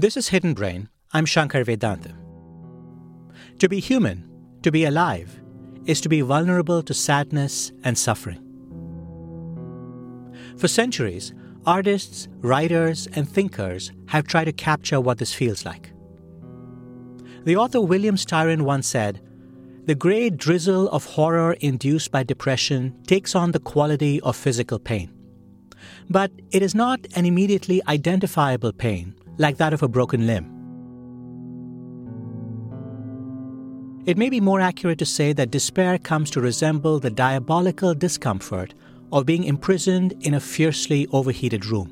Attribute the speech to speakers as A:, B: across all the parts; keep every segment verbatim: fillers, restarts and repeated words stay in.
A: This is Hidden Brain. I'm Shankar Vedantam. To be human, to be alive, is to be vulnerable to sadness and suffering. For centuries, artists, writers, and thinkers have tried to capture what this feels like. The author William Styron once said, "The grey drizzle of horror induced by depression takes on the quality of physical pain. But it is not an immediately identifiable pain like that of a broken limb. It may be more accurate to say that despair comes to resemble the diabolical discomfort of being imprisoned in a fiercely overheated room.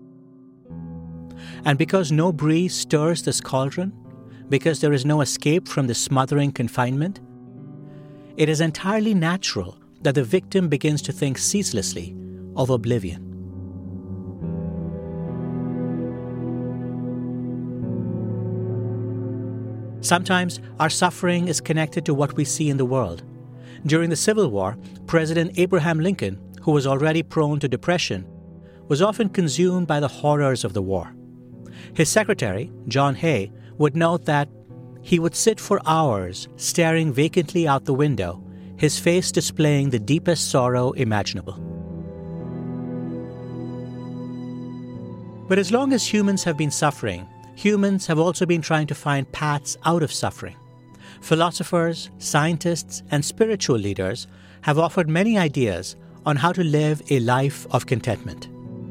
A: And because no breeze stirs this cauldron, because there is no escape from the smothering confinement, it is entirely natural that the victim begins to think ceaselessly of oblivion." Sometimes our suffering is connected to what we see in the world. During the Civil War, President Abraham Lincoln, who was already prone to depression, was often consumed by the horrors of the war. His secretary, John Hay, would note that he would sit for hours staring vacantly out the window, his face displaying the deepest sorrow imaginable. But as long as humans have been suffering, humans have also been trying to find paths out of suffering. Philosophers, scientists, and spiritual leaders have offered many ideas on how to live a life of contentment.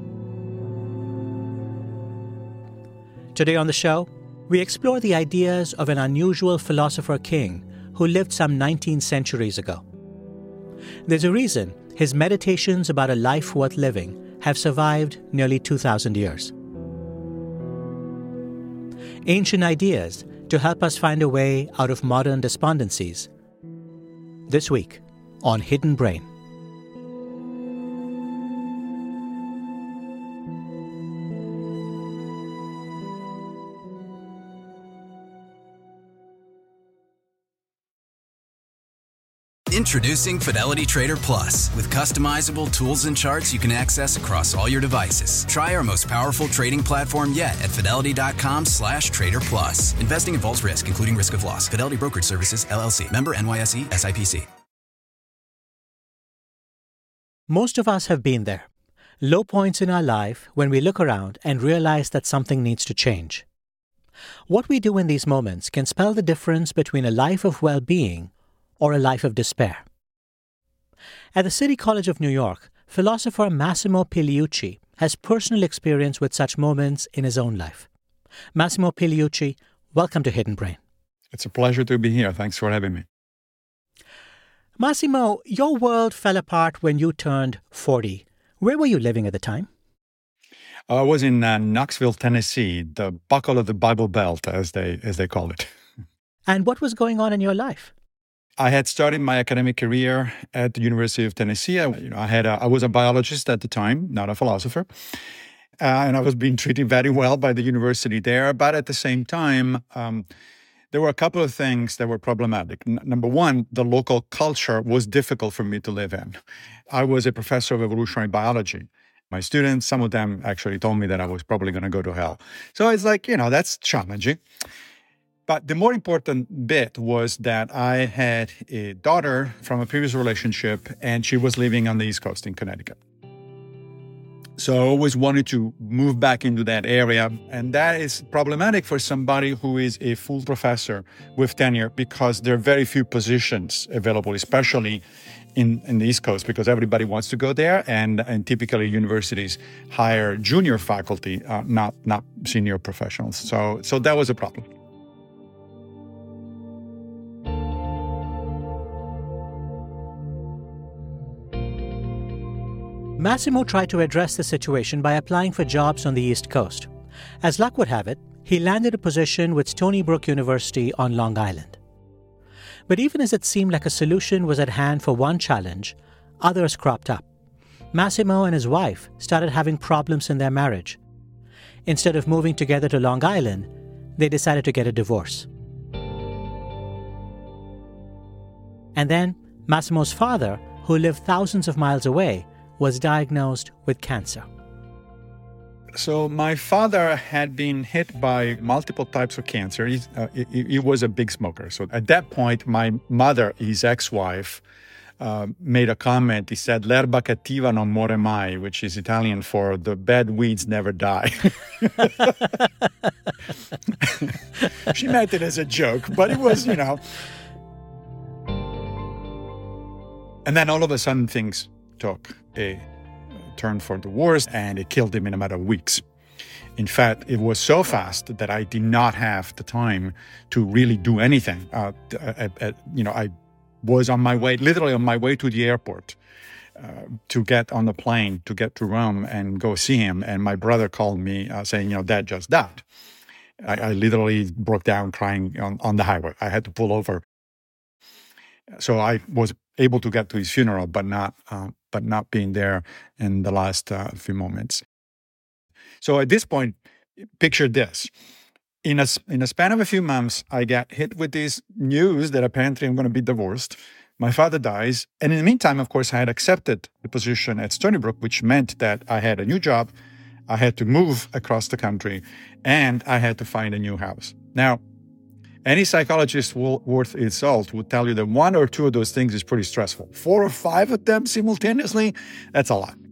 A: Today on the show, we explore the ideas of an unusual philosopher king who lived some nineteen centuries ago. There's a reason his meditations about a life worth living have survived nearly two thousand years. Ancient ideas to help us find a way out of modern despondencies. This week on Hidden Brain.
B: Introducing Fidelity Trader Plus. With customizable tools and charts you can access across all your devices. Try our most powerful trading platform yet at fidelity.com slash trader plus. Investing involves risk, including risk of loss. Fidelity Brokerage Services, L L C. Member N Y S E, S I P C.
A: Most of us have been there. Low points in our life when we look around and realize that something needs to change. What we do in these moments can spell the difference between a life of well-being or a life of despair. At the City College of New York, philosopher Massimo Pigliucci has personal experience with such moments in his own life. Massimo Pigliucci, welcome to Hidden Brain.
C: It's a pleasure to be here. Thanks for having me.
A: Massimo, your world fell apart when you turned forty. Where were you living at the time?
C: I was in uh, Knoxville, Tennessee, the buckle of the Bible Belt, as they as they call it.
A: And what was going on in your life?
C: I had started my academic career at the University of Tennessee. I, you know, I had a, I was a biologist at the time, not a philosopher, uh, and I was being treated very well by the university there. But at the same time, um, there were a couple of things that were problematic. N- number one, the local culture was difficult for me to live in. I was a professor of evolutionary biology. My students, some of them actually told me that I was probably going to go to hell. So it's like, you know, that's challenging. But the more important bit was that I had a daughter from a previous relationship, and she was living on the East Coast in Connecticut. So I always wanted to move back into that area. And that is problematic for somebody who is a full professor with tenure, because there are very few positions available, especially in, in the East Coast, because everybody wants to go there. And, and typically universities hire junior faculty, uh, not, not senior professionals. So, so that was a problem.
A: Massimo tried to address the situation by applying for jobs on the East Coast. As luck would have it, he landed a position with Stony Brook University on Long Island. But even as it seemed like a solution was at hand for one challenge, others cropped up. Massimo and his wife started having problems in their marriage. Instead of moving together to Long Island, they decided to get a divorce. And then Massimo's father, who lived thousands of miles away, was diagnosed with cancer.
C: So my father had been hit by multiple types of cancer. He, uh, he, he was a big smoker. So at that point, my mother, his ex-wife, uh, made a comment. He said, "L'erba cattiva non muore mai," which is Italian for "the bad weeds never die." She meant it as a joke, but it was, you know. And then all of a sudden, things took a turn for the worse, and it killed him in a matter of weeks. In fact, it was so fast that I did not have the time to really do anything. Uh, at, at, you know, I was on my way, literally on my way to the airport uh, to get on the plane, to get to Rome and go see him. And my brother called me uh, saying, you know, Dad just died. I, I literally broke down crying on, on the highway. I had to pull over. So I was able to get to his funeral, but not uh, but not being there in the last uh, few moments. So at this point, picture this. In a, in a span of a few months, I get hit with this news that apparently I'm going to be divorced. My father dies. And in the meantime, of course, I had accepted the position at Stony Brook, which meant that I had a new job, I had to move across the country, and I had to find a new house. Now, any psychologist will, worth its salt would tell you that one or two of those things is pretty stressful. Four or five of them simultaneously, that's a lot.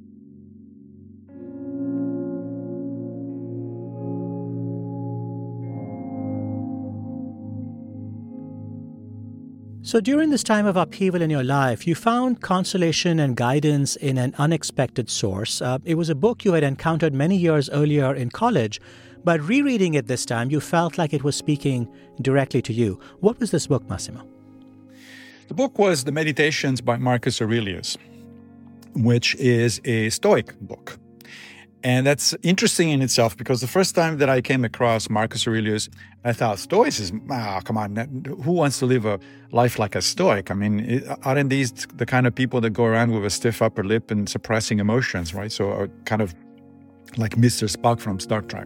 A: So during this time of upheaval in your life, you found consolation and guidance in an unexpected source. Uh, it was a book you had encountered many years earlier in college, but rereading it this time, you felt like it was speaking directly to you. What was this book, Massimo?
C: The book was The Meditations by Marcus Aurelius, which is a Stoic book. And that's interesting in itself because the first time that I came across Marcus Aurelius, I thought, Stoicism, ah, come on, who wants to live a life like a Stoic? I mean, aren't these the kind of people that go around with a stiff upper lip and suppressing emotions, right? So uh, kind of like Mister Spock from Star Trek.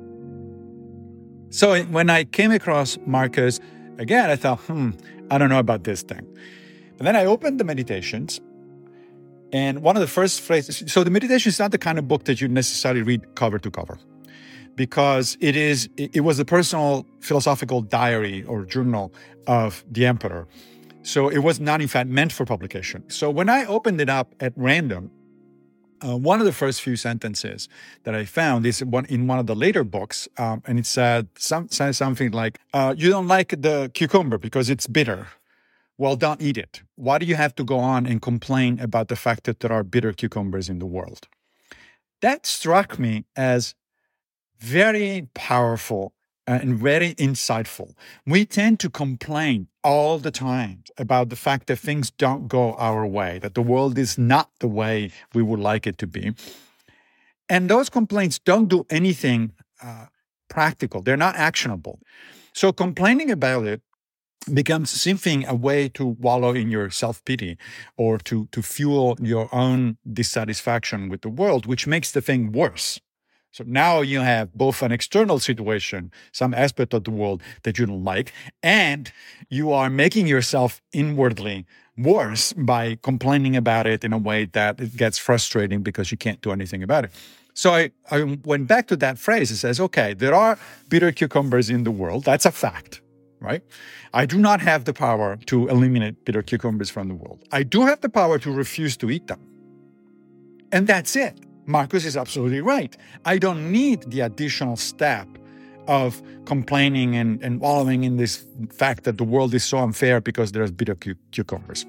C: So when I came across Marcus, again, I thought, hmm, I don't know about this thing. But then I opened the Meditations, and one of the first phrases, so the Meditation is not the kind of book that you necessarily read cover to cover, because it is, it was a personal philosophical diary or journal of the emperor. So it was not, in fact, meant for publication. So when I opened it up at random, Uh, one of the first few sentences that I found is one, in one of the later books, um, and it said, some, said something like, uh, you don't like the cucumber because it's bitter. Well, don't eat it. Why do you have to go on and complain about the fact that there are bitter cucumbers in the world? That struck me as very powerful and very insightful. We tend to complain all the time about the fact that things don't go our way, that the world is not the way we would like it to be. And those complaints don't do anything uh, practical. They're not actionable. So complaining about it becomes simply a way to wallow in your self-pity or to, to fuel your own dissatisfaction with the world, which makes the thing worse. So now you have both an external situation, some aspect of the world that you don't like, and you are making yourself inwardly worse by complaining about it in a way that it gets frustrating because you can't do anything about it. So I, I went back to that phrase. It says, okay, there are bitter cucumbers in the world. That's a fact, right? I do not have the power to eliminate bitter cucumbers from the world. I do have the power to refuse to eat them. And that's it. Marcus is absolutely right. I don't need the additional step of complaining and, and wallowing in this fact that the world is so unfair because there's bitter cu- cucumbers.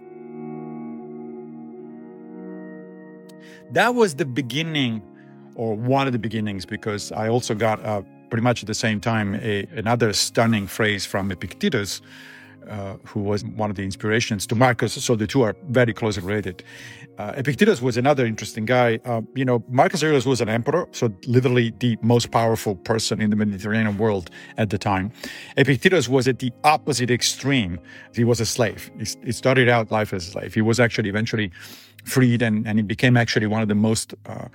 C: That was the beginning, or one of the beginnings, because I also got uh, pretty much at the same time a, another stunning phrase from Epictetus, uh, who was one of the inspirations to Marcus. So the two are very closely related. Uh, Epictetus was another interesting guy. Uh, you know, Marcus Aurelius was an emperor, so literally the most powerful person in the Mediterranean world at the time. Epictetus was at the opposite extreme. He was a slave. He, he started out life as a slave. He was actually eventually freed, and, and he became actually one of the most uh,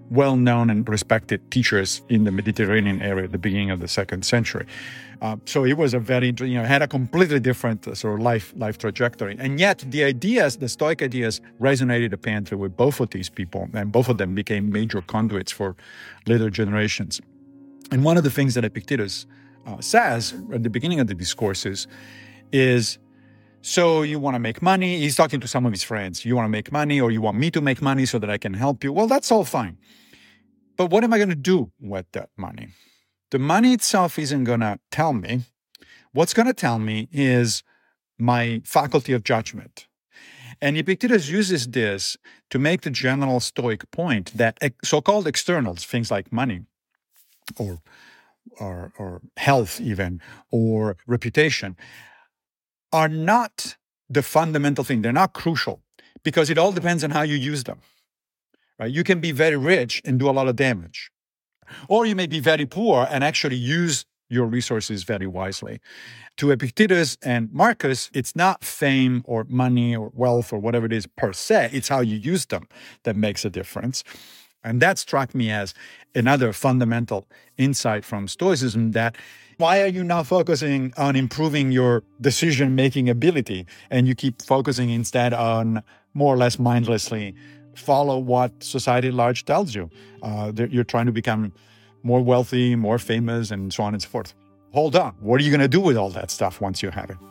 C: well-known and respected teachers in the Mediterranean area at the beginning of the second century. Uh, so it was a very, you know, had a completely different uh, sort of life life trajectory. And yet the ideas, the Stoic ideas, resonated apparently with both of these people, and both of them became major conduits for later generations. And one of the things that Epictetus uh, says at the beginning of the discourses is, so you want to make money? He's talking to some of his friends. You want to make money, or you want me to make money so that I can help you? Well, that's all fine. But what am I going to do with that money? The money itself isn't going to tell me. What's going to tell me is my faculty of judgment. And Epictetus uses this to make the general Stoic point that so-called externals, things like money or, or, or health even, or reputation, are not the fundamental thing. They're not crucial, because it all depends on how you use them. Right? You can be very rich and do a lot of damage. Or you may be very poor and actually use your resources very wisely. To Epictetus and Marcus, it's not fame or money or wealth or whatever it is per se. It's how you use them that makes a difference. And that struck me as another fundamental insight from Stoicism, that why are you not focusing on improving your decision-making ability, and you keep focusing instead on more or less mindlessly follow what society at large tells you? Uh, you're trying to become more wealthy, more famous, and so on and so forth. Hold on. What are you going to do with all that stuff once you have it?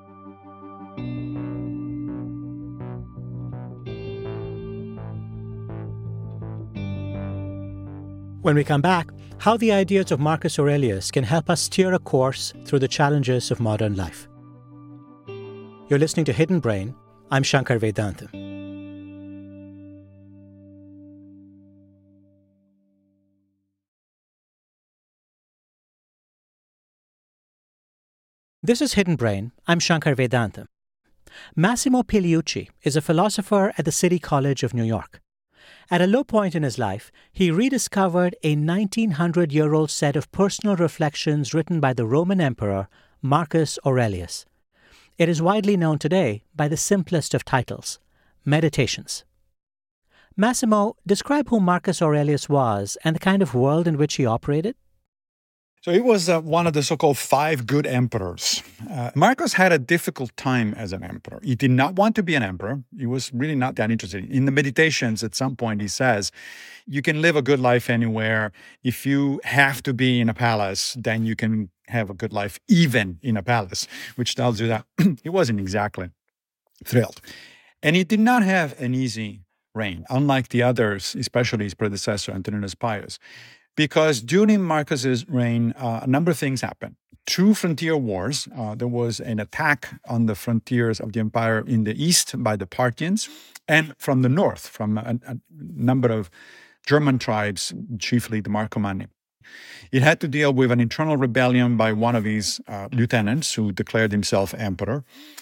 A: When we come back, how the ideas of Marcus Aurelius can help us steer a course through the challenges of modern life. You're listening to Hidden Brain. I'm Shankar Vedantam. This is Hidden Brain. I'm Shankar Vedantam. Massimo Pigliucci is a philosopher at the City College of New York. At a low point in his life, he rediscovered a nineteen hundred-year-old set of personal reflections written by the Roman Emperor Marcus Aurelius. It is widely known today by the simplest of titles, Meditations. Massimo, describe who Marcus Aurelius was and the kind of world in which he operated.
C: So he was uh, one of the so-called five good emperors. Uh, Marcus had a difficult time as an emperor. He did not want to be an emperor. He was really not that interested. In the Meditations, at some point, he says, you can live a good life anywhere. If you have to be in a palace, then you can have a good life even in a palace, which tells you that he wasn't exactly thrilled. And he did not have an easy reign, unlike the others, especially his predecessor, Antoninus Pius. Because during Marcus's reign, uh, a number of things happened. Two frontier wars. Uh, there was an attack on the frontiers of the empire in the east by the Parthians, and from the north, from a, a number of German tribes, chiefly the Marcomanni. It had to deal with an internal rebellion by one of his uh, lieutenants who declared himself emperor.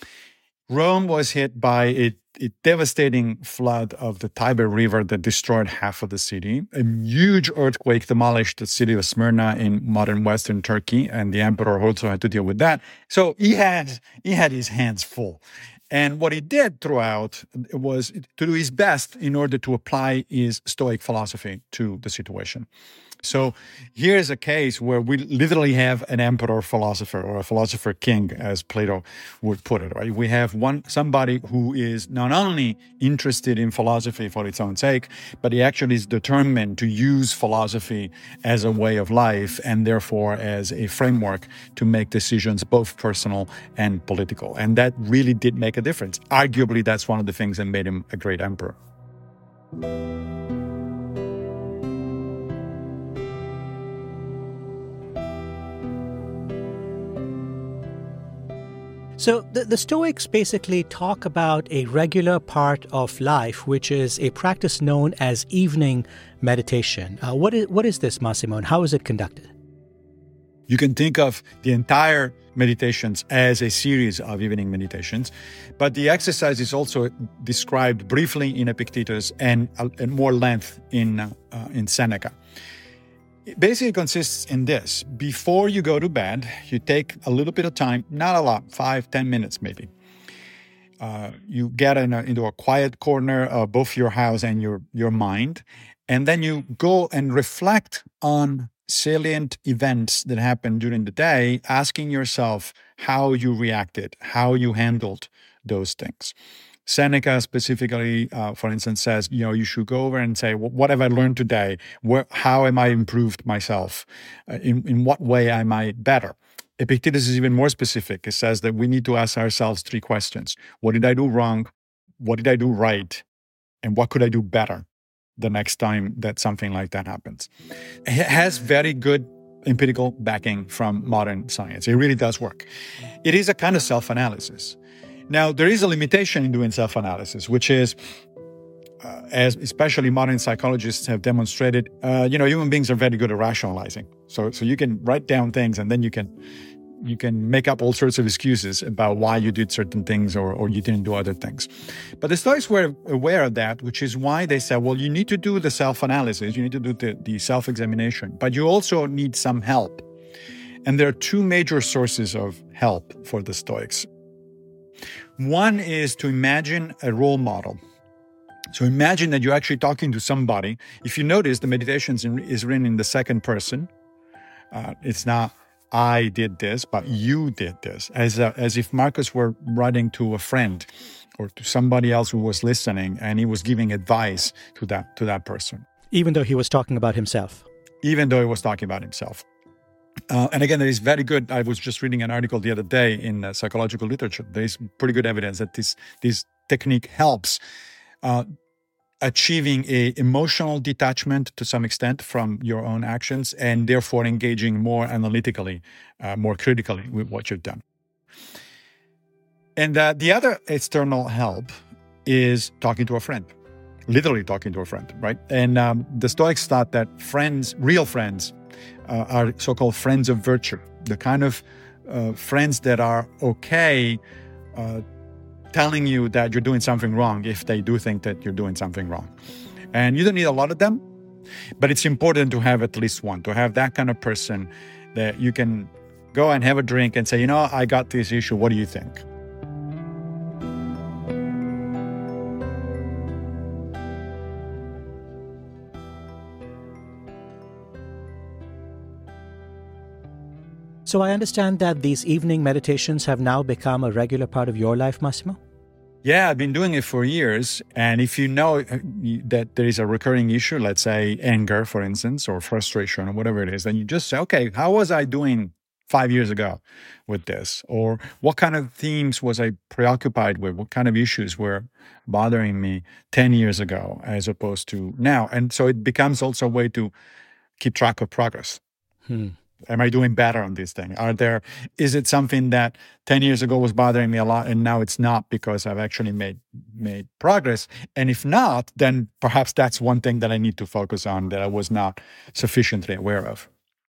C: Rome was hit by a, a devastating flood of the Tiber River that destroyed half of the city. A huge earthquake demolished the city of Smyrna in modern Western Turkey, and the emperor also had to deal with that. So he had he had his hands full. And what he did throughout was to do his best in order to apply his Stoic philosophy to the situation. So here's a case where we literally have an emperor philosopher, or a philosopher king, as Plato would put it, right? We have one somebody who is not only interested in philosophy for its own sake, but he actually is determined to use philosophy as a way of life, and therefore as a framework to make decisions, both personal and political. And that really did make a difference. Arguably, that's one of the things that made him a great emperor.
A: So the, the Stoics basically talk about a regular part of life, which is a practice known as evening meditation. Uh, what is what is this, Massimo, and how is it conducted?
C: You can think of the entire meditations as a series of evening meditations, but the exercise is also described briefly in Epictetus and at more length in uh, in Seneca. It basically consists in this. Before you go to bed, you take a little bit of time, not a lot, five, ten minutes maybe. Uh, you get in a, into a quiet corner of both your house and your, your mind, And then you go and reflect on salient events that happened during the day, asking yourself how you reacted, how you handled those things. Seneca specifically, uh, for instance, says, you know, you should go over and say, well, what have I learned today? Where, how am I improved myself? Uh, in, in what way am I better? Epictetus is even more specific. It says that we need to ask ourselves three questions. What did I do wrong? What did I do right? And what could I do better the next time that something like that happens? It has very good empirical backing from modern science. It really does work. It is a kind of self-analysis. Now, there is a limitation in doing self-analysis, which is, uh, as especially modern psychologists have demonstrated, uh, you know, human beings are very good at rationalizing. So, so you can write down things, and then you can you can make up all sorts of excuses about why you did certain things or, or you didn't do other things. But the Stoics were aware of that, which is why they said, well, you need to do the self-analysis, you need to do the, the self-examination, but you also need some help. And there are two major sources of help for the Stoics. One is to imagine a role model. So imagine that you're actually talking to somebody. If you notice, the meditations is written in the second person. Uh, it's not, I did this, but you did this, as a, as if Marcus were writing to a friend or to somebody else who was listening, and he was giving advice to that to that person.
A: Even though he was talking about himself.
C: Even though he was talking about himself. Uh, and again, there is very good, I was just reading an article the other day in uh, psychological literature. There is pretty good evidence that this, this technique helps uh, achieving a emotional detachment to some extent from your own actions, and therefore engaging more analytically, uh, more critically with what you've done. And uh, the other external help is talking to a friend, literally talking to a friend, right? And um, the Stoics thought that friends, real friends, uh, are so-called friends of virtue, the kind of uh, friends that are okay uh, telling you that you're doing something wrong if they do think that you're doing something wrong. And you don't need a lot of them, but it's important to have at least one, to have that kind of person that you can go and have a drink and say, you know, I got this issue, what do you think?
A: So I understand that these evening meditations have now become a regular part of your life, Massimo?
C: Yeah, I've been doing it for years. And if you know that there is a recurring issue, let's say anger, for instance, or frustration or whatever it is, then you just say, okay, how was I doing five years ago with this? Or what kind of themes was I preoccupied with? What kind of issues were bothering me ten years ago as opposed to now? And so it becomes also a way to keep track of progress.
A: Hmm.
C: Am I doing better on this thing? Are there, is it something that ten years ago was bothering me a lot and now it's not because I've actually made made progress? And if not, then perhaps that's one thing that I need to focus on that I was not sufficiently aware of.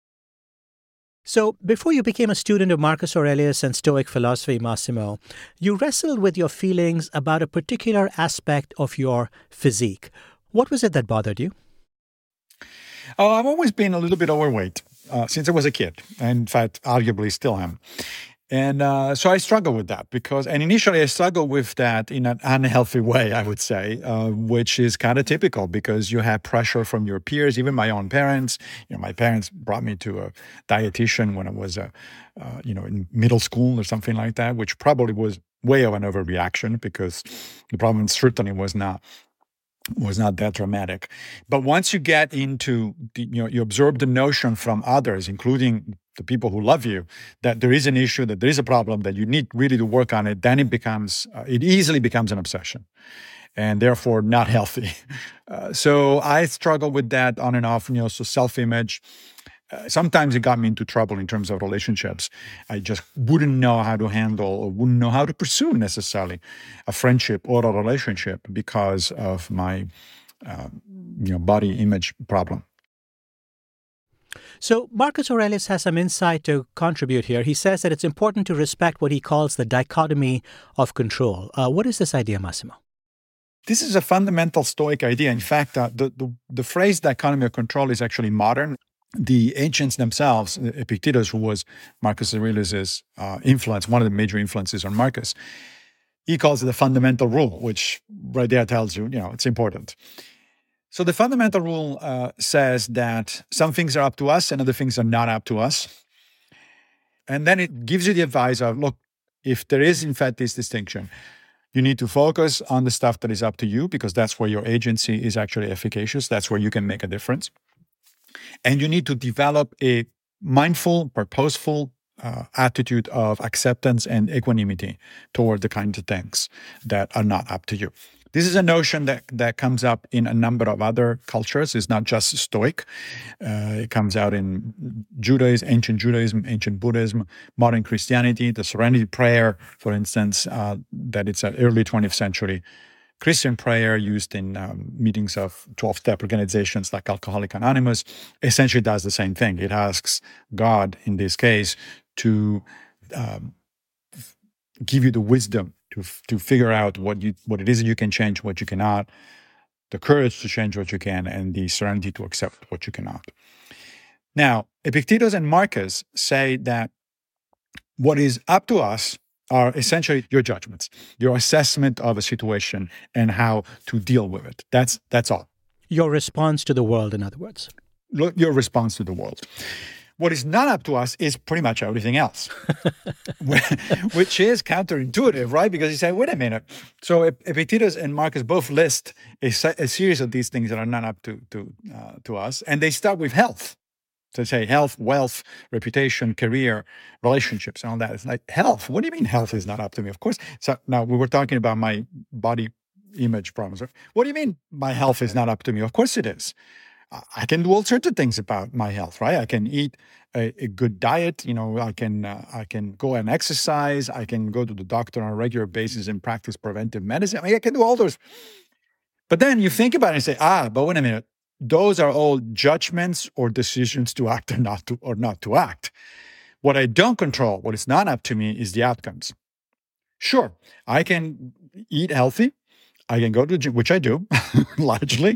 A: So before you became a student of Marcus Aurelius and Stoic philosophy, Massimo, you wrestled with your feelings about a particular aspect of your physique. What was it that bothered you?
C: Oh, I've always been a little bit overweight. Uh, since I was a kid, and in fact, arguably still am. And uh, so I struggle with that because, and initially I struggled with that in an unhealthy way, I would say, uh, which is kind of typical because you have pressure from your peers, even my own parents. You know, my parents brought me to a dietitian when I was, a, uh, you know, in middle school or something like that, which probably was way of an overreaction because the problem certainly was not was not that dramatic. But once you get into, the, you know, you absorb the notion from others, including the people who love you, that there is an issue, that there is a problem, that you need really to work on it, then it becomes, uh, it easily becomes an obsession and therefore not healthy. Uh, so I struggle with that on and off, you know, so self-image. Uh, sometimes it got me into trouble in terms of relationships. I just wouldn't know how to handle or wouldn't know how to pursue necessarily a friendship or a relationship because of my uh, you know, body image problem.
A: So Marcus Aurelius has some insight to contribute here. He says that it's important to respect what he calls the dichotomy of control. Uh, what is this idea, Massimo?
C: This is a fundamental Stoic idea. In fact, uh, the, the, the phrase dichotomy of control is actually modern. The ancients themselves, Epictetus, who was Marcus Aurelius's uh, influence, one of the major influences on Marcus, he calls it the fundamental rule, which right there tells you, you know, it's important. So the fundamental rule uh, says that some things are up to us and other things are not up to us. And then it gives you the advice of, look, if there is in fact this distinction, you need to focus on the stuff that is up to you, because that's where your agency is actually efficacious. That's where you can make a difference. And you need to develop a mindful, purposeful uh, attitude of acceptance and equanimity toward the kinds of things that are not up to you. This is a notion that, that comes up in a number of other cultures. It's not just Stoic. Uh, it comes out in Judaism, ancient Judaism, ancient Buddhism, modern Christianity. The Serenity Prayer, for instance, uh, that it's an early twentieth century Christian prayer used in um, meetings of twelve-step organizations like Alcoholics Anonymous, essentially does the same thing. It asks God, in this case, to um, give you the wisdom to to figure out what you what it is that you can change, what you cannot, the courage to change what you can, and the serenity to accept what you cannot. Now, Epictetus and Marcus say that what is up to us are essentially your judgments, your assessment of a situation and how to deal with it. That's that's all.
A: Your response to the world, in other words.
C: Your response to the world. What is not up to us is pretty much everything else, which is counterintuitive, right? Because you say, wait a minute. So Epictetus and Marcus both list a, a series of these things that are not up to, to, uh, to us, and they start with health. So they say health, wealth, reputation, career, relationships, and all that. It's like, health? What do you mean health is not up to me? Of course. So now we were talking about my body image problems. What do you mean my health is not up to me? Of course it is. I can do all sorts of things about my health, right? I can eat a, a good diet. You know, I can uh, I can go and exercise. I can go to the doctor on a regular basis and practice preventive medicine. I mean, I can do all those. But then you think about it and say, ah, but wait a minute. Those are all judgments or decisions to act or not to or not to act. What I don't control, what is not up to me, is the outcomes. Sure, I can eat healthy. I can go to the gym, which I do largely.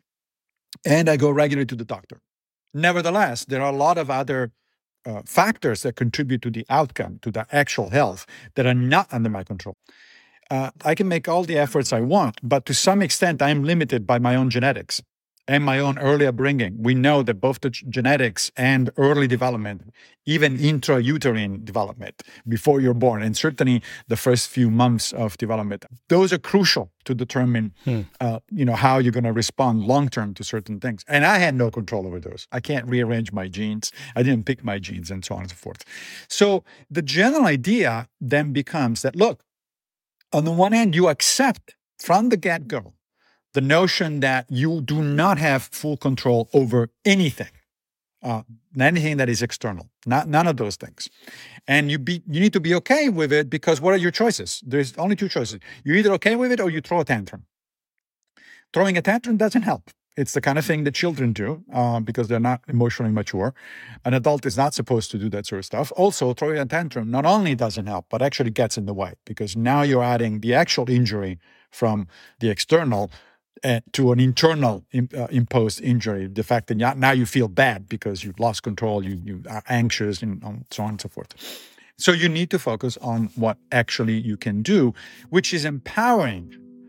C: And I go regularly to the doctor. Nevertheless, there are a lot of other uh, factors that contribute to the outcome, to the actual health, that are not under my control. Uh, I can make all the efforts I want, but to some extent, I'm limited by my own genetics and my own early upbringing. We know that both the g- genetics and early development, even intrauterine development before you're born, and certainly the first few months of development, those are crucial to determine, hmm. uh, you know, how you're going to respond long-term to certain things. And I had no control over those. I can't rearrange my genes. I didn't pick my genes, and so on and so forth. So the general idea then becomes that, look, on the one hand, you accept from the get-go the notion that you do not have full control over anything, uh, anything that is external, not none of those things. And you be you need to be okay with it, because what are your choices? There's only two choices. You're either okay with it or you throw a tantrum. Throwing a tantrum doesn't help. It's the kind of thing that children do uh, because they're not emotionally mature. An adult is not supposed to do that sort of stuff. Also, throwing a tantrum not only doesn't help, but actually gets in the way, because now you're adding the actual injury from the external Uh, to an internal uh, imposed injury, the fact that now you feel bad because you've lost control, you, you are anxious, and so on and so forth. So you need to focus on what actually you can do, which is empowering,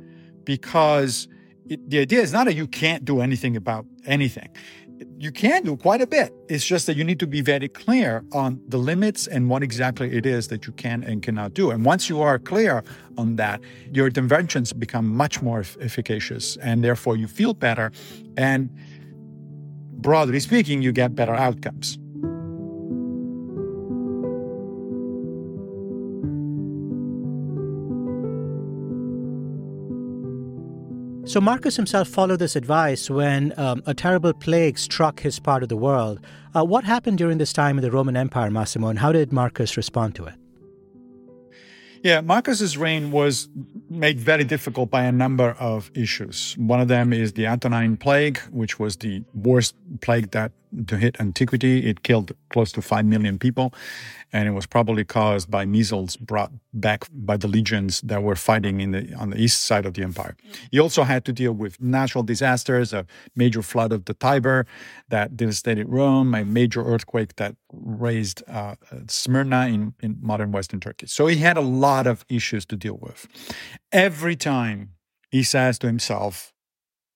C: because it, the idea is not that you can't do anything about anything. You can do quite a bit. It's just that you need to be very clear on the limits and what exactly it is that you can and cannot do. And once you are clear on that, your interventions become much more efficacious, and therefore you feel better. And broadly speaking, you get better outcomes.
A: So Marcus himself followed this advice when um, a terrible plague struck his part of the world. Uh, what happened during this time in the Roman Empire, Massimo, and how did Marcus respond to it?
C: Yeah, Marcus's reign was made very difficult by a number of issues. One of them is the Antonine Plague, which was the worst plague that to hit antiquity. It killed close to five million people, and it was probably caused by measles brought back by the legions that were fighting in the on the east side of the empire. He also had to deal with natural disasters, a major flood of the Tiber that devastated Rome, a major earthquake that raised uh, Smyrna in, in modern Western Turkey. So he had a lot of issues to deal with. Every time he says to himself,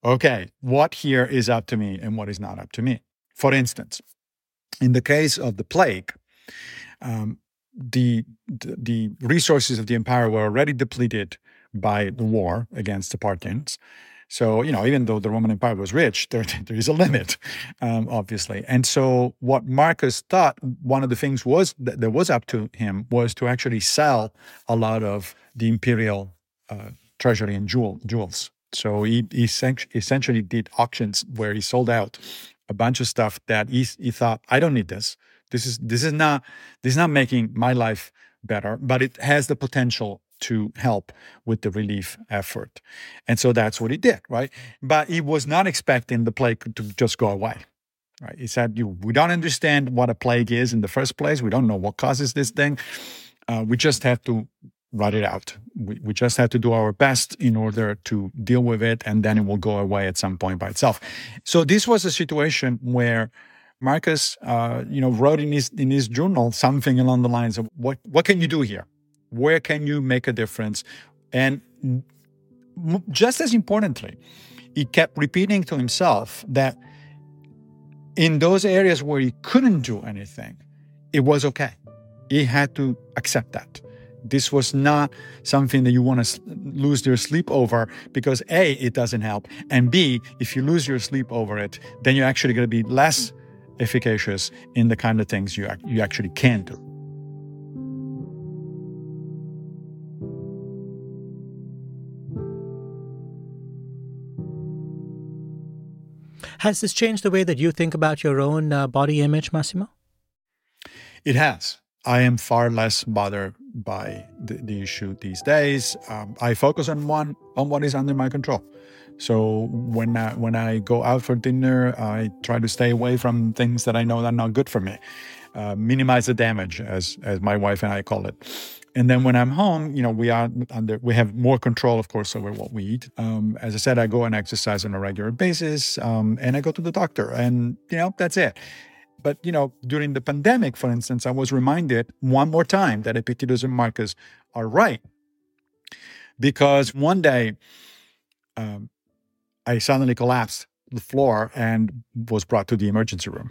C: okay, what here is up to me and what is not up to me. For instance, in the case of the plague, um, the, the the resources of the empire were already depleted by the war against the Parthians. So, you know, even though the Roman Empire was rich, there, there is a limit, um, obviously. And so what Marcus thought, one of the things was that, that was up to him was to actually sell a lot of the imperial uh, treasury and jewel, jewels. So he, he essentially did auctions where he sold out a bunch of stuff that he, he thought, I don't need this. This is this is not this is not making my life better, but it has the potential to help with the relief effort. And so that's what he did, right? But he was not expecting the plague to just go away, right? He said, "You, we don't understand what a plague is in the first place. We don't know what causes this thing. Uh, we just have to ride it out. We, we just have to do our best in order to deal with it, and then it will go away at some point by itself." So this was a situation where Marcus, uh, you know, wrote in his in his journal something along the lines of, "What what can you do here? Where can you make a difference?" And m- just as importantly, he kept repeating to himself that in those areas where he couldn't do anything, it was okay. He had to accept that. This was not something that you want to lose your sleep over because A, it doesn't help, and B, if you lose your sleep over it, then you're actually going to be less efficacious in the kind of things you, you actually can do.
A: Has this changed the way that you think about your own uh, body image, Massimo?
C: It has. I am far less bothered by the, the issue these days. Um, I focus on one on what is under my control. So when I, when I go out for dinner, I try to stay away from things that I know that are not good for me. Uh, minimize the damage, as as my wife and I call it. And then when I'm home, you know, we are under we have more control, of course, over what we eat. Um, as I said, I go and exercise on a regular basis, um, and I go to the doctor, and you know, that's it. But, you know, during the pandemic, for instance, I was reminded one more time that Epictetus and Marcus are right. Because one day, um, I suddenly collapsed the floor and was brought to the emergency room.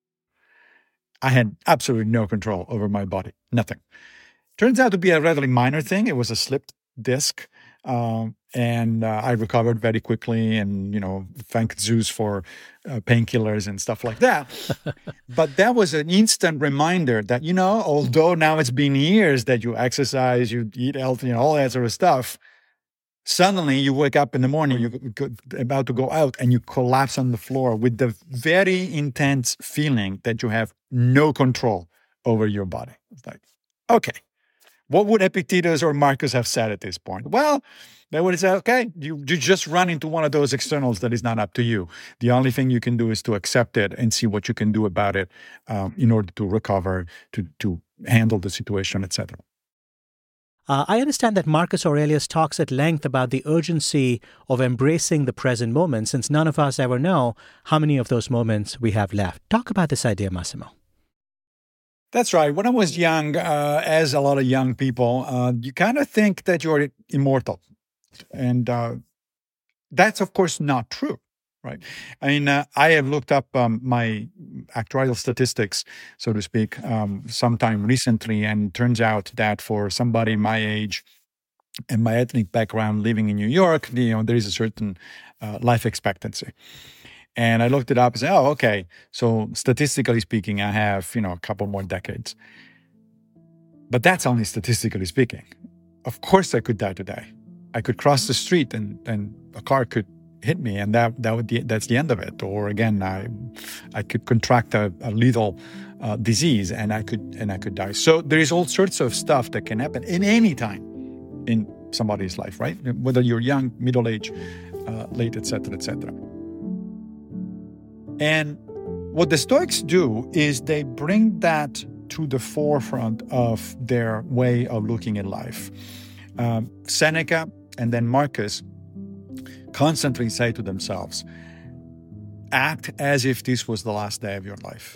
C: I had absolutely no control over my body, nothing. Turns out to be a relatively minor thing. It was a slipped disc. Um, and uh, I recovered very quickly, and, you know, thank Zeus for uh, painkillers and stuff like that. But that was an instant reminder that, you know, although now it's been years that you exercise, you eat healthy, and all that sort of stuff, suddenly you wake up in the morning, you're about to go out, and you collapse on the floor with the very intense feeling that you have no control over your body. It's like, okay. What would Epictetus or Marcus have said at this point? Well, they would have said, okay, you, you just run into one of those externals that is not up to you. The only thing you can do is to accept it and see what you can do about it um, in order to recover, to, to handle the situation, et cetera.
A: Uh, I understand that Marcus Aurelius talks at length about the urgency of embracing the present moment, since none of us ever know how many of those moments we have left. Talk about this idea, Massimo.
C: That's right. When I was young, uh, as a lot of young people, uh, you kind of think that you're immortal. And uh, that's, of course, not true, right? I mean, uh, I have looked up um, my actuarial statistics, so to speak, um, sometime recently, and it turns out that for somebody my age and my ethnic background living in New York, you know, there is a certain uh, life expectancy. And I looked it up and said, oh, okay, so statistically speaking, I have, you know, a couple more decades. But that's only statistically speaking. Of course I could die today. I could cross the street and, and a car could hit me, and that that would be, that's the end of it. Or again, I I could contract a, a lethal uh, disease and I could and I could die. So there is all sorts of stuff that can happen in any time in somebody's life, right? Whether you're young, middle-aged, uh, late, et cetera, et cetera. And what the Stoics do is they bring that to the forefront of their way of looking at life. Um, Seneca and then Marcus constantly say to themselves, act as if this was the last day of your life.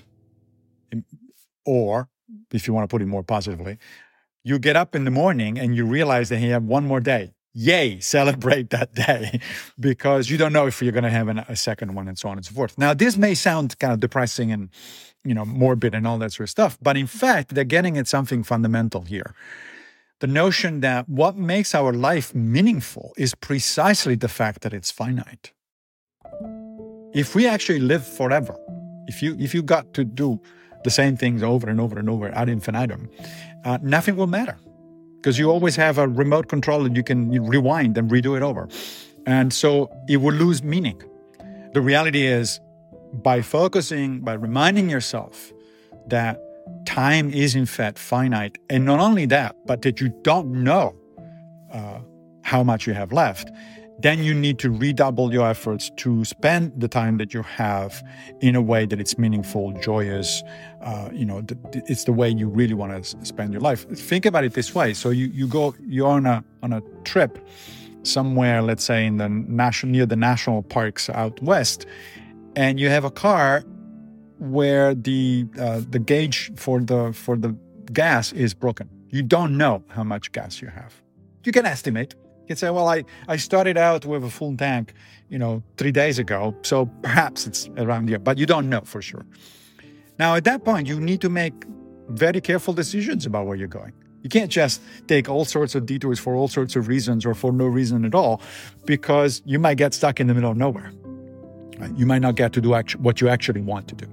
C: Or, if you want to put it more positively, you get up in the morning and you realize that you have one more day. yay, celebrate that day because you don't know if you're going to have an, a second one and so on and so forth. Now, this may sound kind of depressing and, you know, morbid and all that sort of stuff, but in fact, they're getting at something fundamental here. The notion that what makes our life meaningful is precisely the fact that it's finite. If we actually live forever, if you if you got to do the same things over and over and over ad infinitum, uh, nothing will matter because you always have a remote control and you can rewind and redo it over. And so it will lose meaning. The reality is, by focusing, by reminding yourself that time is in fact finite, and not only that, but that you don't know uh, how much you have left, then you need to redouble your efforts to spend the time that you have in a way that it's meaningful, joyous. Uh, you know, th- th- it's the way you really want to s- spend your life. Think about it this way. So you, you go, you're on a on a trip somewhere, let's say in the national near the national parks out west, and you have a car where the uh, the gauge for the for the gas is broken. You don't know how much gas you have. You can estimate. You can say, well, I, I started out with a full tank, you know, three days ago, so perhaps it's around here, but you don't know for sure. Now, at that point, you need to make very careful decisions about where you're going. You can't just take all sorts of detours for all sorts of reasons or for no reason at all, because you might get stuck in the middle of nowhere. Right? You might not get to do actu- what you actually want to do.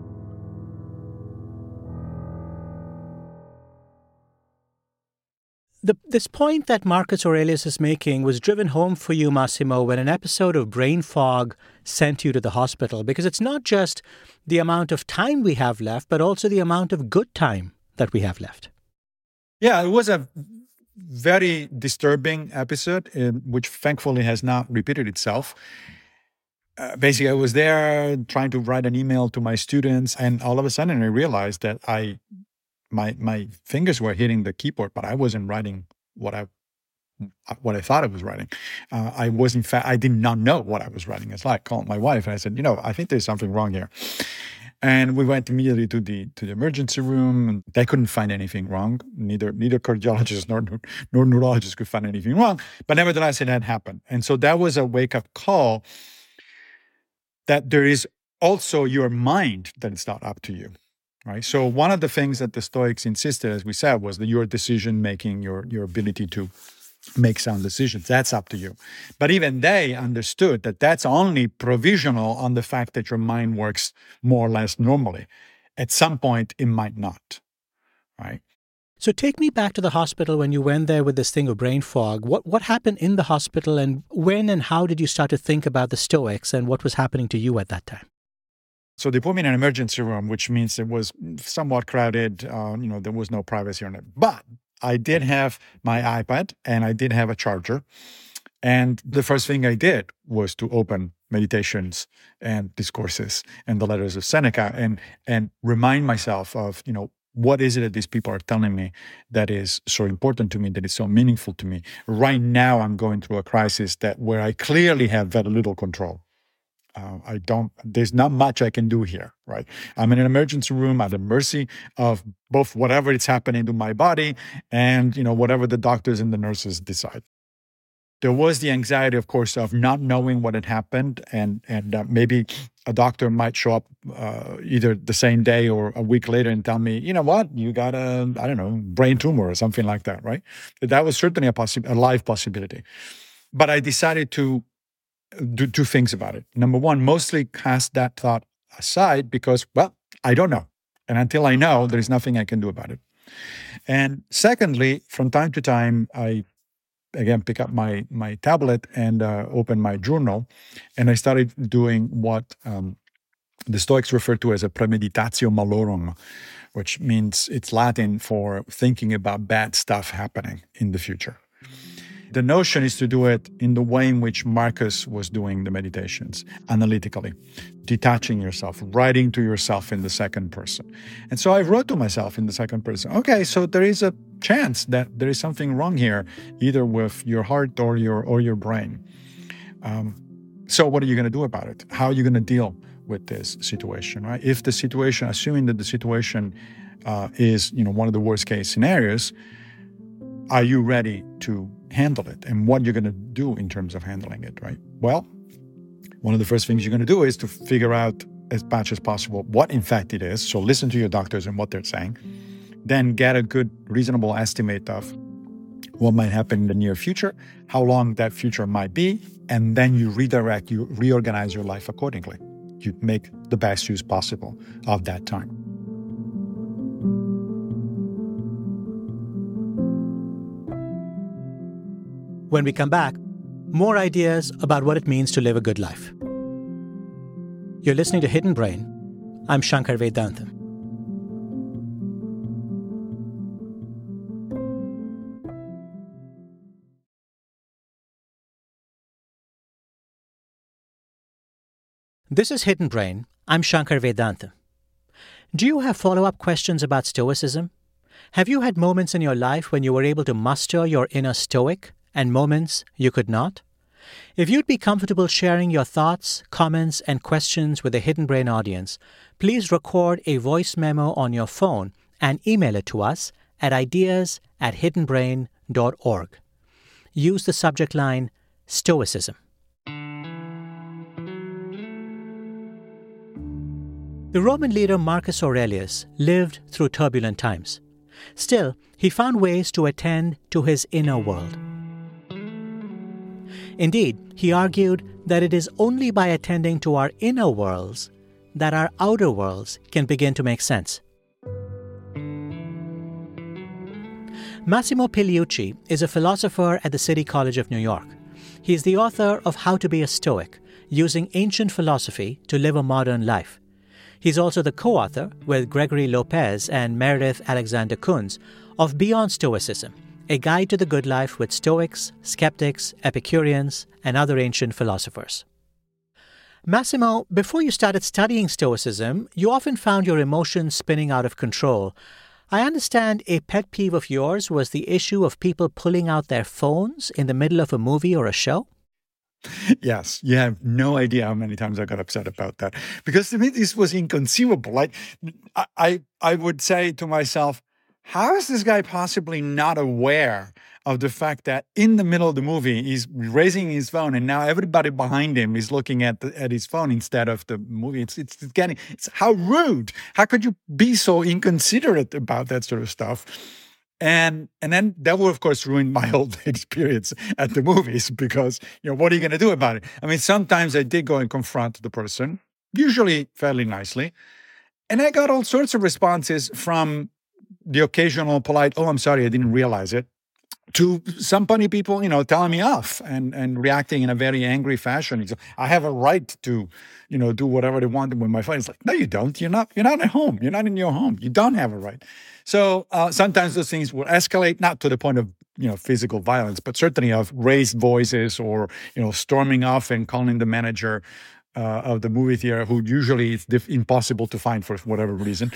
A: The, this point that Marcus Aurelius is making was driven home for you, Massimo, when an episode of brain fog sent you to the hospital, because it's not just the amount of time we have left, but also the amount of good time that we have left.
C: Yeah, it was a very disturbing episode, uh, which thankfully has not repeated itself. Uh, basically, I was there trying to write an email to my students, and all of a sudden I realized that I... My my fingers were hitting the keyboard, but I wasn't writing what I what I thought I was writing. Uh, I was in fact I did not know what I was writing. It's like I called my wife and I said, you know, I think there's something wrong here. And we went immediately to the to the emergency room, and they couldn't find anything wrong. Neither neither cardiologists nor nor neurologists could find anything wrong. But nevertheless, it had happened, and so that was a wake up call that there is also your mind that it's not up to you. Right. So one of the things that the Stoics insisted, as we said, was that your decision making, your your ability to make sound decisions, that's up to you. But even they understood that that's only provisional on the fact that your mind works more or less normally. At some point, it might not. Right.
A: So take me back to the hospital when you went there with this thing of brain fog. What what happened in the hospital, and when and how did you start to think about the Stoics and what was happening to you at that time?
C: So they put me in an emergency room, which means it was somewhat crowded. Uh, you know, there was no privacy on it. But I did have my iPad and I did have a charger. And the first thing I did was to open Meditations and Discourses and the Letters of Seneca and and remind myself of, you know, what is it that these people are telling me that is so important to me, that is so meaningful to me. Right now, I'm going through a crisis that where I clearly have very little control. Uh, I don't, there's not much I can do here, right? I'm in an emergency room at the mercy of both whatever is happening to my body and, you know, whatever the doctors and the nurses decide. There was the anxiety, of course, of not knowing what had happened, and and uh, maybe a doctor might show up uh, either the same day or a week later and tell me, you know what, you got a, I don't know, brain tumor or something like that, right? That was certainly a, possi- a live possibility. But I decided to do two things about it. Number one, mostly cast that thought aside because, well, I don't know. And until I know, there's nothing I can do about it. And secondly, from time to time, I, again, pick up my, my tablet and uh, open my journal. And I started doing what um, the Stoics refer to as a premeditatio malorum, which means it's Latin for thinking about bad stuff happening in the future. The notion is to do it in the way in which Marcus was doing the meditations, analytically, detaching yourself, writing to yourself in the second person. And so I wrote to myself in the second person, okay, so there is a chance that there is something wrong here, either with your heart or your or your brain. Um, so what are you going to do about it? How are you going to deal with this situation, right? If the situation, assuming that the situation uh, is, you know, one of the worst case scenarios, are you ready to handle it and what you're going to do in terms of handling it, right? Well, one of the first things you're going to do is to figure out as much as possible what in fact it is. So listen to your doctors and what they're saying. Then get a good, reasonable estimate of what might happen in the near future, how long that future might be, and then you redirect, you reorganize your life accordingly. You make the best use possible of that time.
A: When we come back, more ideas about what it means to live a good life. You're listening to Hidden Brain. I'm Shankar Vedantam. This is Hidden Brain. I'm Shankar Vedantam. Do you have follow-up questions about Stoicism? Have you had moments in your life when you were able to muster your inner Stoic and moments you could not? If you'd be comfortable sharing your thoughts, comments, and questions with the Hidden Brain audience, please record a voice memo on your phone and email it to us at ideas at hidden brain dot org. Use the subject line Stoicism. The Roman leader Marcus Aurelius lived through turbulent times. Still, he found ways to attend to his inner world. Indeed, he argued that it is only by attending to our inner worlds that our outer worlds can begin to make sense. Massimo Pigliucci is a philosopher at the City College of New York. He is the author of How to Be a Stoic, Using Ancient Philosophy to Live a Modern Life. He's also the co-author, with Gregory Lopez and Meredith Alexander Kunz, of Beyond Stoicism, a guide to the good life with Stoics, skeptics, Epicureans, and other ancient philosophers. Massimo, before you started studying Stoicism, you often found your emotions spinning out of control. I understand a pet peeve of yours was the issue of people pulling out their phones in the middle of a movie or a show?
C: Yes, you have no idea how many times I got upset about that. Because to me, this was inconceivable. Like, I, I, I would say to myself, how is this guy possibly not aware of the fact that in the middle of the movie, he's raising his phone and now everybody behind him is looking at the, at his phone instead of the movie? It's, it's getting, it's how rude. How could you be so inconsiderate about that sort of stuff? And and then that will, of course, ruin my whole experience at the movies because, you know, what are you going to do about it? I mean, sometimes I did go and confront the person, usually fairly nicely. And I got all sorts of responses from the occasional polite, oh, I'm sorry, I didn't realize it, to some funny people, you know, telling me off and, and reacting in a very angry fashion. I have a right to, you know, do whatever they want with my phone. It's like, no, you don't. You're not, you're not at home. You're not in your home. You don't have a right. So uh, sometimes those things will escalate, not to the point of, you know, physical violence, but certainly of raised voices or, you know, storming off and calling the manager uh, of the movie theater, who usually is diff- impossible to find for whatever reason.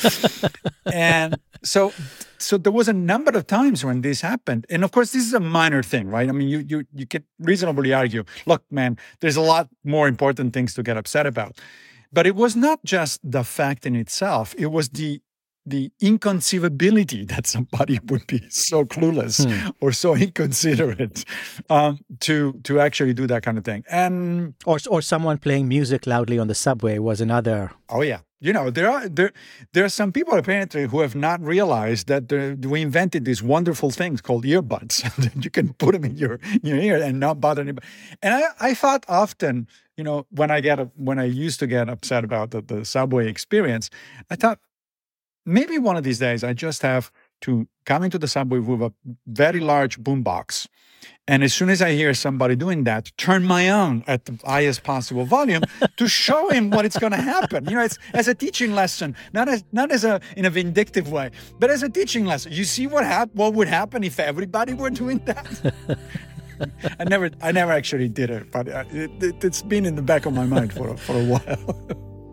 C: And so so there was a number of times when this happened. And of course, this is a minor thing, right? I mean, you you you can reasonably argue, look, man, there's a lot more important things to get upset about. But it was not just the fact in itself. It was the the inconceivability that somebody would be so clueless hmm. or so inconsiderate um, to to actually do that kind of thing. And
A: or or someone playing music loudly on the subway was another.
C: Oh yeah, you know there are there there are some people apparently who have not realized that the, we invented these wonderful things called earbuds that you can put them in your in your ear and not bother anybody. And I I thought often, you know, when I get when I used to get upset about the, the subway experience, I thought, maybe one of these days I just have to come into the subway with a very large boombox. And as soon as I hear somebody doing that, turn my own at the highest possible volume to show him what it's going to happen. You know, it's as a teaching lesson, not as not as a in a vindictive way, but as a teaching lesson. You see what hap- what would happen if everybody were doing that? I never I never actually did it, but it, it, it's been in the back of my mind for a, for a while.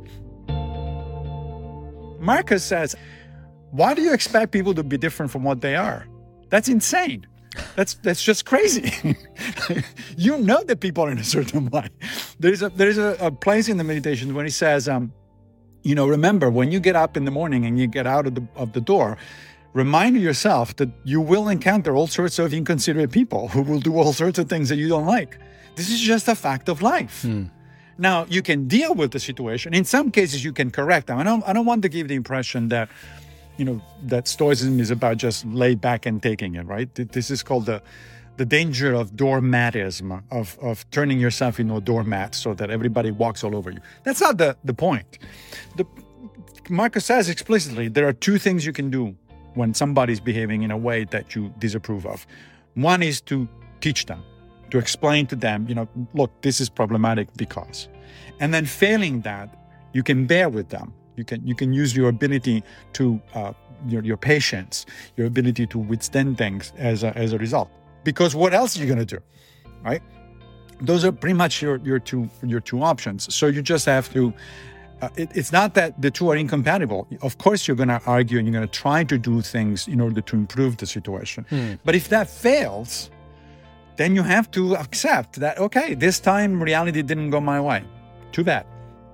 C: Marcus says, why do you expect people to be different from what they are? That's insane. That's that's just crazy. You know that people are in a certain way. There's a there's a, a place in the meditation when he says, um, you know, remember when you get up in the morning and you get out of the of the door, remind yourself that you will encounter all sorts of inconsiderate people who will do all sorts of things that you don't like. This is just a fact of life. Mm. Now, you can deal with the situation. In some cases, you can correct them. I don't, I don't want to give the impression that, you know, that Stoicism is about just lay back and taking it, right? This is called the the danger of doormatism, of, of turning yourself into a doormat so that everybody walks all over you. That's not the, the point. The, Marcus says explicitly, there are two things you can do when somebody's behaving in a way that you disapprove of. One is to teach them, to explain to them, you know, look, this is problematic because. And then failing that, you can bear with them. You can you can use your ability to, uh, your, your patience, your ability to withstand things as a, as a result. Because what else are you going to do, right? Those are pretty much your, your, two, your two options. So you just have to, uh, it, it's not that the two are incompatible. Of course, you're going to argue and you're going to try to do things in order to improve the situation. Hmm. But if that fails, then you have to accept that, okay, this time reality didn't go my way. Too bad.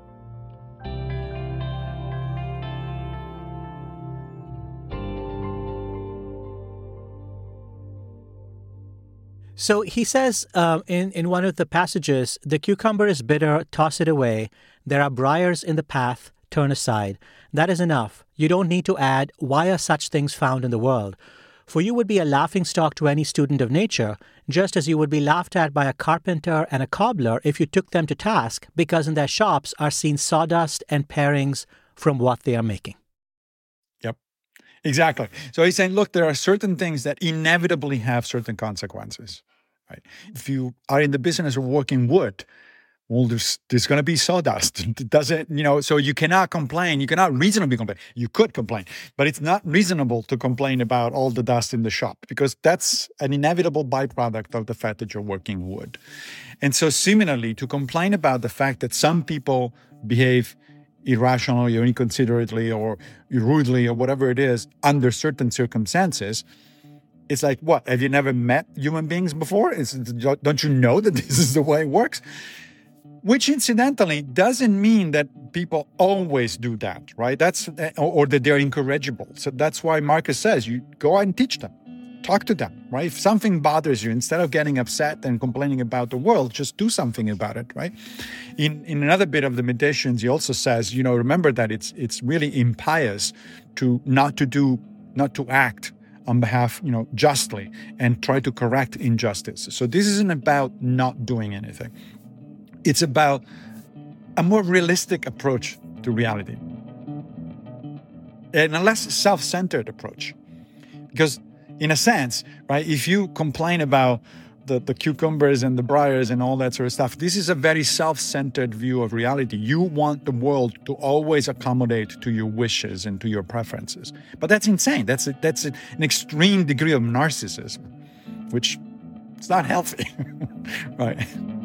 A: So he says uh, in, in one of the passages, the cucumber is bitter, toss it away. There are briars in the path, turn aside. That is enough. You don't need to add, why are such things found in the world? For you would be a laughingstock to any student of nature, just as you would be laughed at by a carpenter and a cobbler if you took them to task, because in their shops are seen sawdust and parings from what they are making.
C: Yep, exactly. So he's saying, look, there are certain things that inevitably have certain consequences. Right? If you are in the business of working wood, well, there's, there's going to be sawdust. It doesn't, you know, so you cannot complain. You cannot reasonably complain. You could complain, but it's not reasonable to complain about all the dust in the shop because that's an inevitable byproduct of the fact that you're working wood. And so similarly, to complain about the fact that some people behave irrationally or inconsiderately or rudely or whatever it is under certain circumstances, it's like, what? Have you never met human beings before? It's, don't you know that this is the way it works? Which incidentally doesn't mean that people always do that, right? That's or, or that they're incorrigible. So that's why Marcus says you go out and teach them, talk to them, right? If something bothers you, instead of getting upset and complaining about the world, just do something about it, right? In in another bit of the Meditations, he also says, you know, remember that it's it's really impious to not to do, not to act on behalf, you know, justly and try to correct injustice. So this isn't about not doing anything. It's about a more realistic approach to reality and a less self-centered approach. Because in a sense, right, if you complain about the, the cucumbers and the briars and all that sort of stuff, this is a very self-centered view of reality. You want the world to always accommodate to your wishes and to your preferences. But that's insane. That's a, that's an extreme degree of narcissism, which is not healthy, right?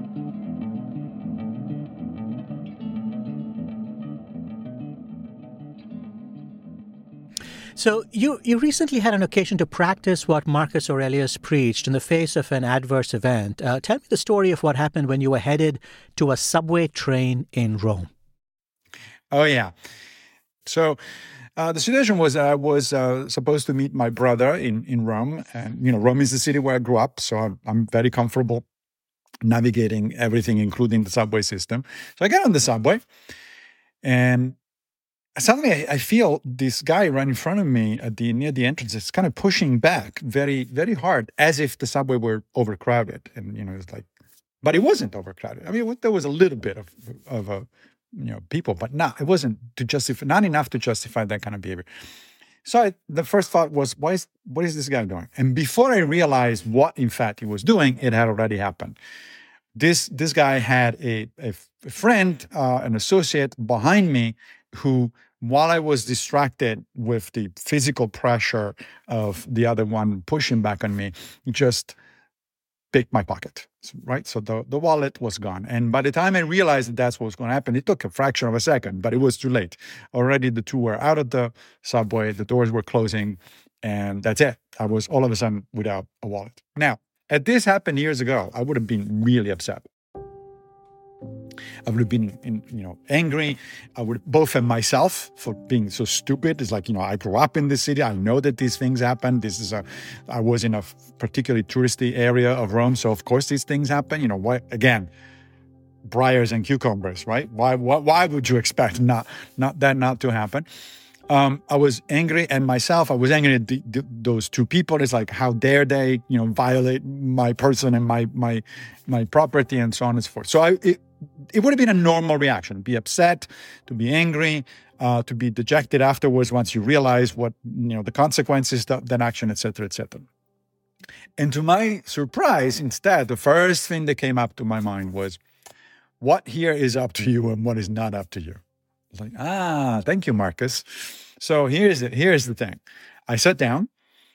A: So you, you recently had an occasion to practice what Marcus Aurelius preached in the face of an adverse event. Uh, tell me the story of what happened when you were headed to a subway train in Rome.
C: Oh, yeah. So uh, the situation was I was uh, supposed to meet my brother in, in Rome. And, you know, Rome is the city where I grew up, so I'm, I'm very comfortable navigating everything, including the subway system. So I get on the subway, and suddenly, I, I feel this guy right in front of me at the near the entrance is kind of pushing back very, very hard, as if the subway were overcrowded. And you know, it's like, but it wasn't overcrowded. I mean, there was a little bit of of a you know people, but not. It wasn't to justify, not enough to justify that kind of behavior. So I, the first thought was, why is what is this guy doing? And before I realized what, in fact, he was doing, it had already happened. This this guy had a a friend, uh, an associate behind me, who, while I was distracted with the physical pressure of the other one pushing back on me, just picked my pocket, right? So the, the wallet was gone. And by the time I realized that that's what was going to happen, it took a fraction of a second, but it was too late. Already the two were out of the subway, the doors were closing, and that's it. I was all of a sudden without a wallet. Now, had this happened years ago, I would have been really upset. I would have been, in, you know, angry. I would both at myself for being so stupid. It's like, you know, I grew up in this city. I know that these things happen. This is a, I was in a particularly touristy area of Rome, so of course these things happen. You know, why again? Briars and cucumbers, right? Why? Why, why would you expect not, not that not to happen? Um, I was angry at myself. I was angry at the, the, those two people. It's like, how dare they, you know, violate my person and my my my property and so on and so forth. So I, it, it would have been a normal reaction: be upset, to be angry, uh, to be dejected afterwards once you realize what, you know, the consequences of that action, et cetera, et cetera. And to my surprise, instead, the first thing that came up to my mind was, what here is up to you and what is not up to you. It's like, ah, thank you, Marcus. So here's it. Here's the thing. I sat down.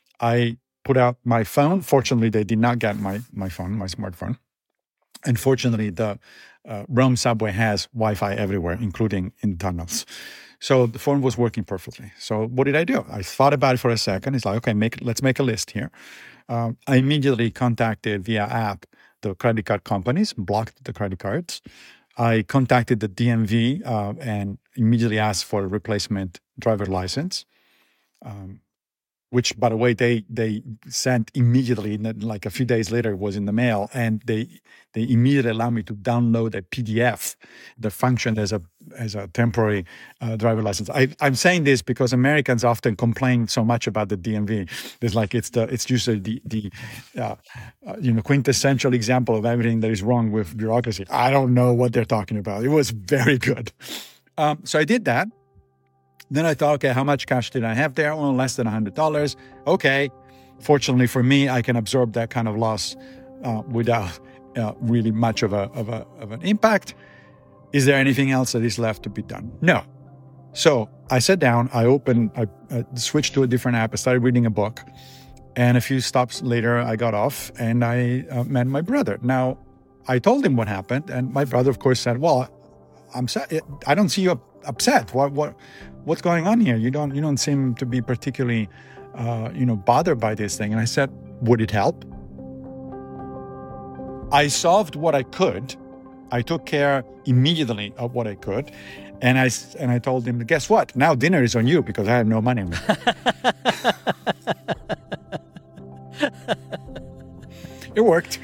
C: I put out my phone. Fortunately, they did not get my, my phone, my smartphone. And fortunately, the uh, Rome subway has Wi-Fi everywhere, including in tunnels. So the phone was working perfectly. So what did I do? I thought about it for a second. It's like, okay, make let's make a list here. Um, I immediately contacted via app the credit card companies, blocked the credit cards. I contacted the D M V uh, and immediately asked for a replacement driver license, um, which, by the way, they they sent immediately, like a few days later, it was in the mail, and they they immediately allowed me to download a P D F that functioned as a as a temporary uh, driver license. I, I'm saying this because Americans often complain so much about the D M V. It's like it's the it's usually the the uh, uh, you know quintessential example of everything that is wrong with bureaucracy. I don't know what they're talking about. It was very good. Um, so I did that. Then I thought, okay, how much cash did I have there? Well, less than one hundred dollars. Okay. Fortunately for me, I can absorb that kind of loss uh, without uh, really much of a, of a of an impact. Is there anything else that is left to be done? No. So I sat down, I opened, I, I switched to a different app, I started reading a book. And a few stops later, I got off and I uh, met my brother. Now, I told him what happened. And my brother, of course, said, well, I'm sad. I don't see you upset. What, what, what's going on here? You don't, you don't seem to be particularly, uh, you know, bothered by this thing. And I said, would it help? I solved what I could. I took care immediately of what I could. And I, and I told him, guess what? Now dinner is on you because I have no money. It worked.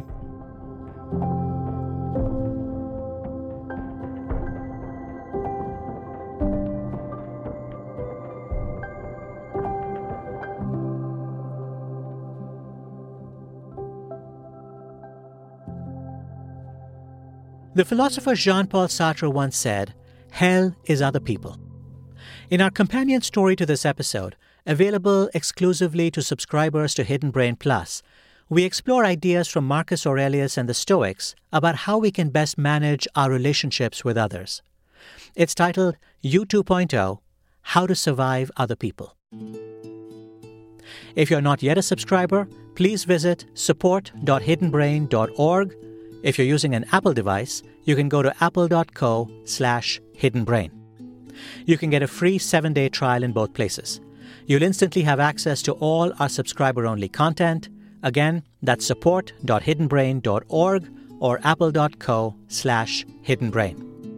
A: The philosopher Jean-Paul Sartre once said, "Hell is other people." In our companion story to this episode, available exclusively to subscribers to Hidden Brain Plus, we explore ideas from Marcus Aurelius and the Stoics about how we can best manage our relationships with others. It's titled You two point oh, How to Survive Other People. If you're not yet a subscriber, please visit support dot hidden brain dot org. If you're using an Apple device, you can go to apple.co slash hiddenbrain. You can get a free seven-day trial in both places. You'll instantly have access to all our subscriber-only content. Again, that's support dot hidden brain dot org or apple.co slash hiddenbrain.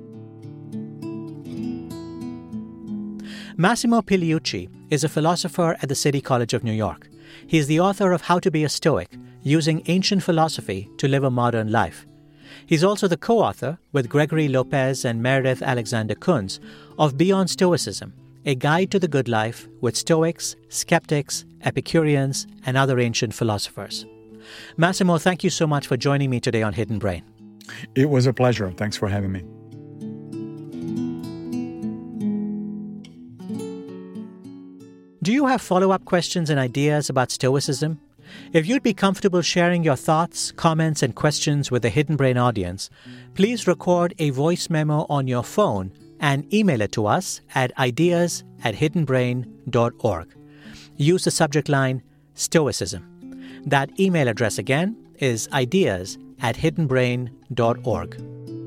A: Massimo Pigliucci is a philosopher at the City College of New York. He is the author of How to Be a Stoic, Using Ancient Philosophy to Live a Modern Life. He's also the co-author, with Gregory Lopez and Meredith Alexander Kunz, of Beyond Stoicism, a guide to the good life with Stoics, skeptics, Epicureans, and other ancient philosophers. Massimo, thank you so much for joining me today on Hidden Brain.
C: It was a pleasure. Thanks for having me.
A: Do you have follow-up questions and ideas about Stoicism? If you'd be comfortable sharing your thoughts, comments, and questions with the Hidden Brain audience, please record a voice memo on your phone and email it to us at ideas at hidden brain dot org. Use the subject line Stoicism. That email address again is ideas at hidden brain dot org.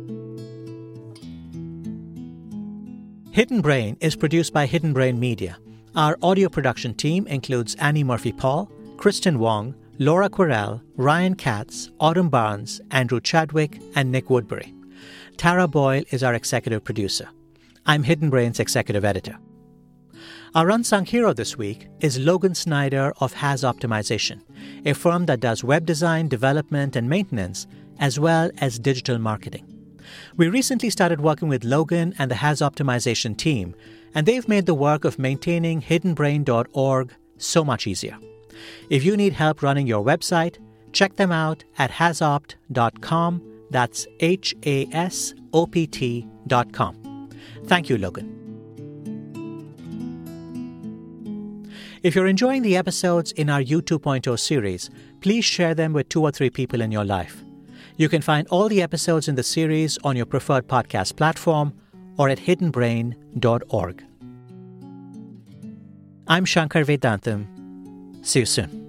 A: Hidden Brain is produced by Hidden Brain Media. Our audio production team includes Annie Murphy-Paul, Kristen Wong, Laura Quirrell, Ryan Katz, Autumn Barnes, Andrew Chadwick, and Nick Woodbury. Tara Boyle is our executive producer. I'm Hidden Brain's executive editor. Our unsung hero this week is Logan Snyder of Has Optimization, a firm that does web design, development, and maintenance, as well as digital marketing. We recently started working with Logan and the Has Optimization team, and they've made the work of maintaining hidden brain dot org so much easier. If you need help running your website, check them out at hasopt dot com. That's H A S O P T dot com. Thank you, Logan. If you're enjoying the episodes in our U two point oh series, please share them with two or three people in your life. You can find all the episodes in the series on your preferred podcast platform or at hidden brain dot org. I'm Shankar Vedantam. See you soon.